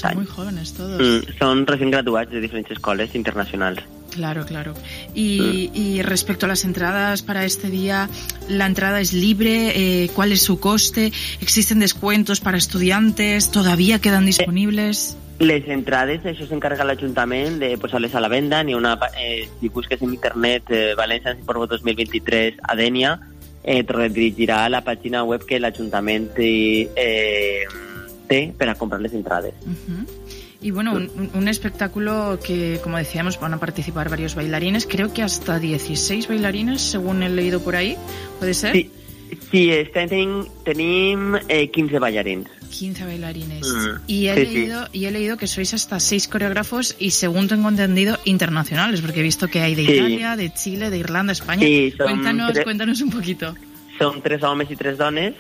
Son muy jóvenes todos. Son recién graduados de diferentes escuelas internacionales. Claro. Y respecto a las entradas para este día, ¿la entrada es libre? ¿Cuál es su coste? ¿Existen descuentos para estudiantes? ¿Todavía quedan disponibles? Les entrades, això s'encarga l'Ajuntament de posar-les a la venda. Si busques en internet València Ciporbo 2023 a Dénia, et redirigirà a la pàgina web que l'Ajuntament té per a comprar les entrades. Y bueno, un espectáculo que, como decíamos, van a participar varios bailarines, creo que hasta 16 bailarines, según he leído por ahí, ¿puede ser? Sí, este any tenim 15 ballarins. 15 bailarines. Y he leído que sois hasta 6 coreógrafos y, según tengo entendido, internacionales, porque he visto que hay de Italia, de Chile, de Irlanda, España. Sí, Cuéntanos un poquito. Som 3 homes i 3 dones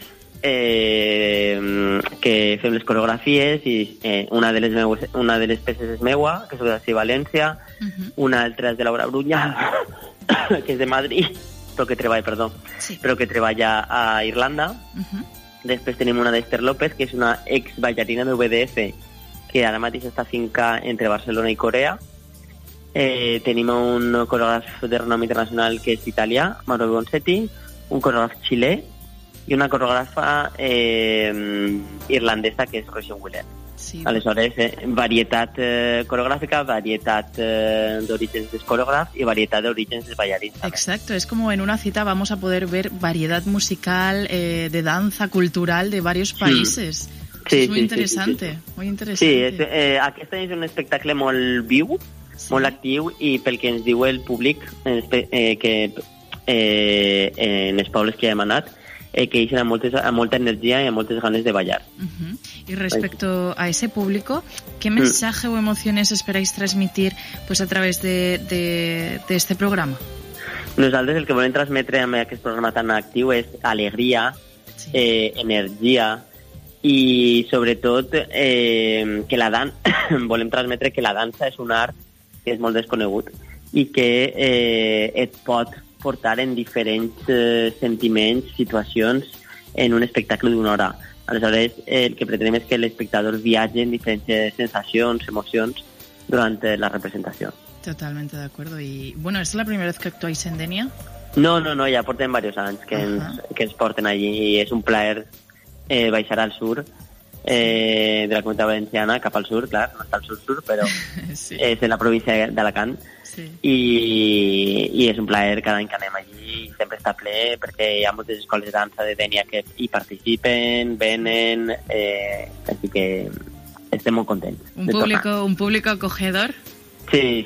que fem les coreografies i una de les peces és meua, que soc de València, una altra és de Laura Bruña, que és de Madrid, però que treballa a Irlanda. Després tenim una d'Ester López, que és una ex ballarina de VDF, que ara mateix està finca entre Barcelona i Corea. Tenim un coreògraf de renom internacional que és italià, Mauro Bonsetti, un coreògraf xilè i una coreògrafa irlandesa que és Roisin Wheeler. Aleshores, varietat coreográfica, varietat d'orígens dels coreògrafs i varietat d'orígens dels ballarins. Exacto, es como en una cita vamos a poder ver variedad musical, de danza, cultural de varios países. Sí, es muy interesante, muy interesante. Sí, aquest és un espectacle molt viu, molt actiu, i pel que ens diu el públic que en els pobles que hem anat, que dicen a molta energía y a moltes ganes de bailar. Y respecto a ese público, ¿qué mensaje o emociones esperáis transmitir pues a través de este programa? Nosaltres el que volem transmetre amb aquest programa tan actiu és alegria, energia i sobretot que volem transmetre que la dansa és un art que és molt desconegut i que et pot portar en diferents sentiments, situacions en un espectacle d'una hora. Aleshores, el que pretenem és que l'espectador viatge en diferents sensacions, emocions durant la representació. Totalmente de acuerdo. Y bueno, ¿es la primera vez que actuáis en Dénia? No, ja portem diversos anys que ens porten allí i és un plaer baixar al sur de la Comunitat Valenciana cap al sur, clar, no està al sur, però és en la província d'Alacant. I és un plaer cada any que anem allí, sempre està ple perquè hi ha moltes escoles de dansa de Dénia que hi participen, venen, així que estem molt contents. Un público acogedor. Sí,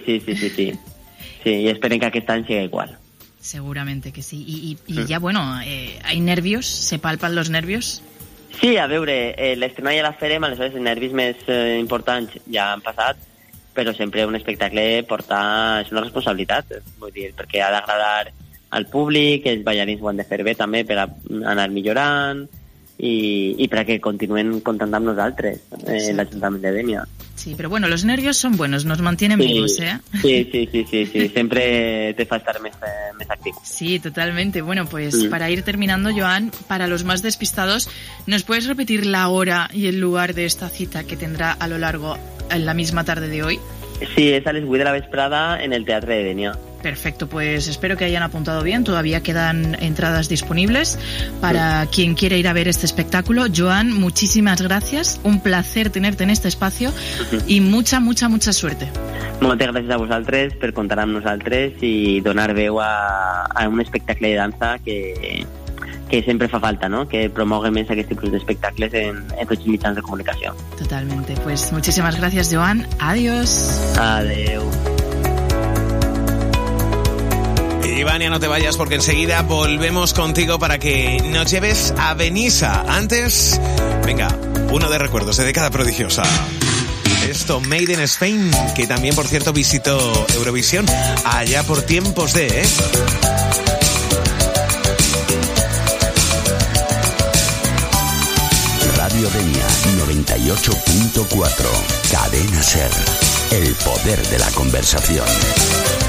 y esperen que aquest any siga igual. Seguramente que sí. Y ya, bueno, ¿hay nervios? ¿Se palpan los nervios? Sí, a veure, l'estrena ja la farem, aleshores els nervis més importants ja han passat, però sempre un espectacle és una responsabilitat, vull dir, perquè ha d'agradar al públic, els ballarins ho han de fer bé també per anar millorant i per a que continuen comptant amb nosaltres, l'Ajuntament de Dénia. Sí, pero bueno, los nervios son buenos, nos mantienen vivos, ¿eh? Sí, siempre te fa estar més activo. Sí, totalmente. Bueno, pues para ir terminando, Joan, para los más despistados, ¿nos puedes repetir la hora y el lugar de esta cita que tendrá a lo largo en la misma tarde de hoy? Sí, es a les 8 de la vesprada en el Teatre de Dénia. Perfecto, pues espero que hayan apuntado bien. Todavía quedan entradas disponibles para quien quiera ir a ver este espectáculo. Joan, muchísimas gracias. Un placer tenerte en este espacio y mucha suerte. Moltes gràcies a vosaltres per comptar amb nosaltres i donar veu a un espectacle de dansa que sempre fa falta, ¿no? Que promogue més aquest tipus d'espectacles en tots els mitjans de comunicació. Totalmente. Pues muchísimas gracias, Joan. Adiós. Adeu. Y Vania, no te vayas porque enseguida volvemos contigo para que nos lleves a Benissa. Antes, venga, uno de recuerdos de década prodigiosa. Esto, Made in Spain, que también, por cierto, visitó Eurovisión allá por tiempos de... Radio Dénia 98.4. Cadena SER. El poder de la conversación.